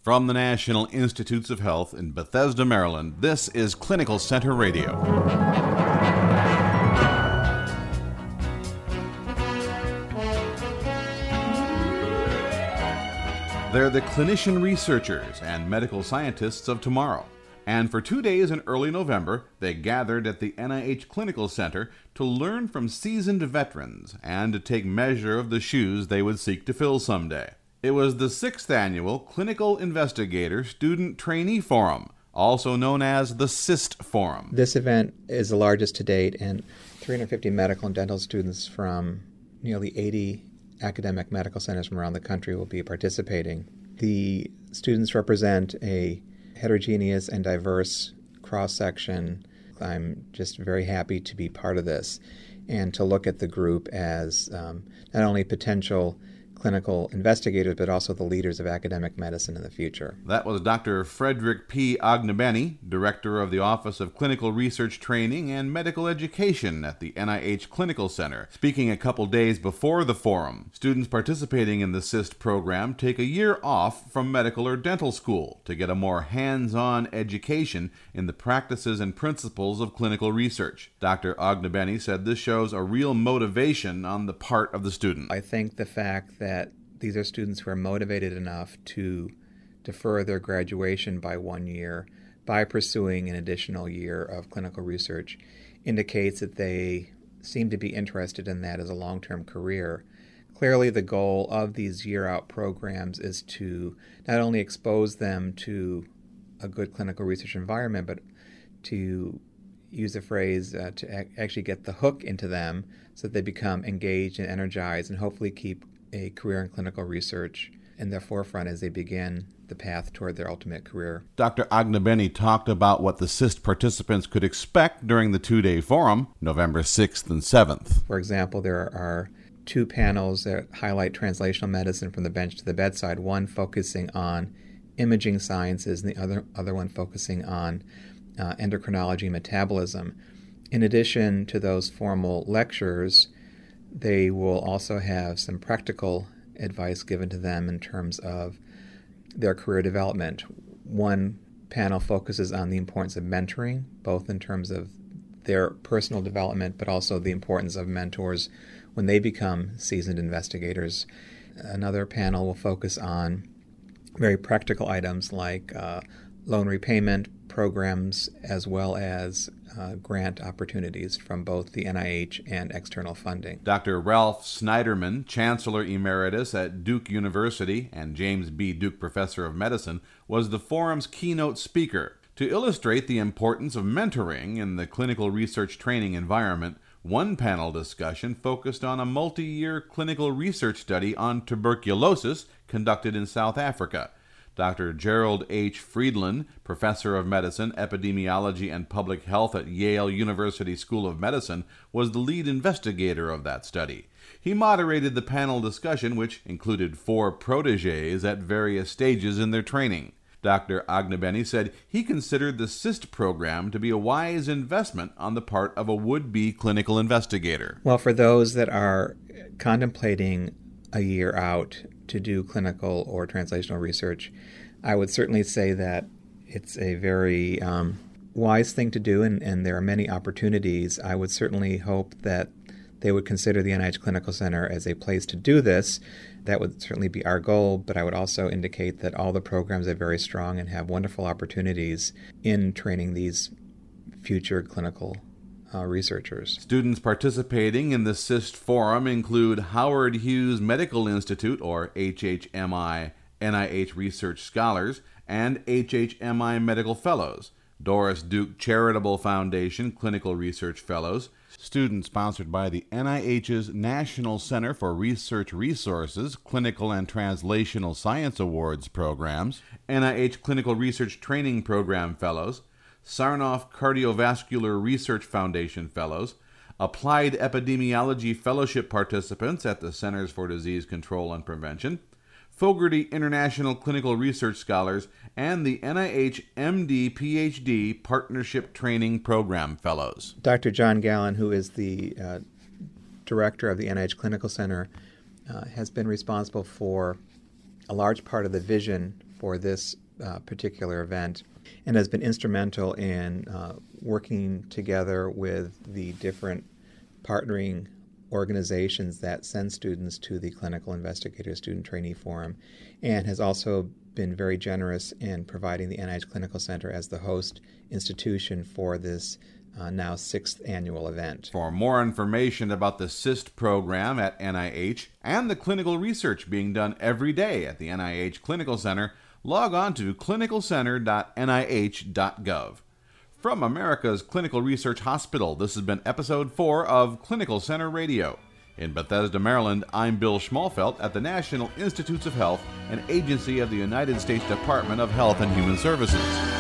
From the National Institutes of Health in Bethesda, Maryland, this is Clinical Center Radio. They're the clinician researchers and medical scientists of tomorrow. And for 2 days in early November, they gathered at the NIH Clinical Center to learn from seasoned veterans and to take measure of the shoes they would seek to fill someday. It was the 6th annual Clinical Investigator Student Trainee Forum, also known as the CIST Forum. This event is the largest to date, and 350 medical and dental students from nearly 80 academic medical centers from around the country will be participating. The students represent a heterogeneous and diverse cross-section. I'm just very happy to be part of this and to look at the group as not only potential clinical investigators, but also the leaders of academic medicine in the future. That was Dr. Frederick P. Ognebeni, Director of the Office of Clinical Research Training and Medical Education at the NIH Clinical Center, speaking a couple days before the forum. Students participating in the CIST program take a year off from medical or dental school to get a more hands-on education in the practices and principles of clinical research. Dr. Ognebeni said this shows a real motivation on the part of the student. I think the fact that these are students who are motivated enough to defer their graduation by 1 year by pursuing an additional year of clinical research indicates that they seem to be interested in that as a long-term career. Clearly, the goal of these year-out programs is to not only expose them to a good clinical research environment, but to use the phrase to actually get the hook into them so that they become engaged and energized and hopefully keep a career in clinical research in their forefront as they begin the path toward their ultimate career. Dr. Ognebeni talked about what the CIST participants could expect during the 2-day forum, November 6th and 7th. For example, there are 2 panels that highlight translational medicine from the bench to the bedside, one focusing on imaging sciences and the other one focusing on endocrinology and metabolism. In addition to those formal lectures, they will also have some practical advice given to them in terms of their career development. One panel focuses on the importance of mentoring, both in terms of their personal development, but also the importance of mentors when they become seasoned investigators. Another panel will focus on very practical items like loan repayment programs as well as grant opportunities from both the NIH and external funding. Dr. Ralph Snyderman, Chancellor Emeritus at Duke University and James B. Duke Professor of Medicine, was the forum's keynote speaker. To illustrate the importance of mentoring in the clinical research training environment, one panel discussion focused on a multi-year clinical research study on tuberculosis conducted in South Africa. Dr. Gerald H. Friedland, Professor of Medicine, Epidemiology, and Public Health at Yale University School of Medicine, was the lead investigator of that study. He moderated the panel discussion, which included 4 protégés at various stages in their training. Dr. Ognebeni said he considered the CIST program to be a wise investment on the part of a would-be clinical investigator. Well, for those that are contemplating a year out to do clinical or translational research, I would certainly say that it's a very wise thing to do, and there are many opportunities. I would certainly hope that they would consider the NIH Clinical Center as a place to do this. That would certainly be our goal, but I would also indicate that all the programs are very strong and have wonderful opportunities in training these future clinical researchers. Students participating in the CIST Forum include Howard Hughes Medical Institute, or HHMI, NIH Research Scholars, and HHMI Medical Fellows, Doris Duke Charitable Foundation Clinical Research Fellows, students sponsored by the NIH's National Center for Research Resources Clinical and Translational Science Awards programs, NIH Clinical Research Training Program Fellows, Sarnoff Cardiovascular Research Foundation Fellows, Applied Epidemiology Fellowship participants at the Centers for Disease Control and Prevention, Fogarty International Clinical Research Scholars, and the NIH MD PhD Partnership Training Program Fellows. Dr. John Gallen, who is the director of the NIH Clinical Center, has been responsible for a large part of the vision for this particular event, and has been instrumental in working together with the different partnering organizations that send students to the Clinical Investigator Student Trainee Forum, and has also been very generous in providing the NIH Clinical Center as the host institution for this now 6th annual event. For more information about the CIST program at NIH and the clinical research being done every day at the NIH Clinical Center, log on to clinicalcenter.nih.gov. From America's Clinical Research Hospital, this has been Episode 4 of Clinical Center Radio. In Bethesda, Maryland, I'm Bill Schmalfelt at the National Institutes of Health, an agency of the United States Department of Health and Human Services.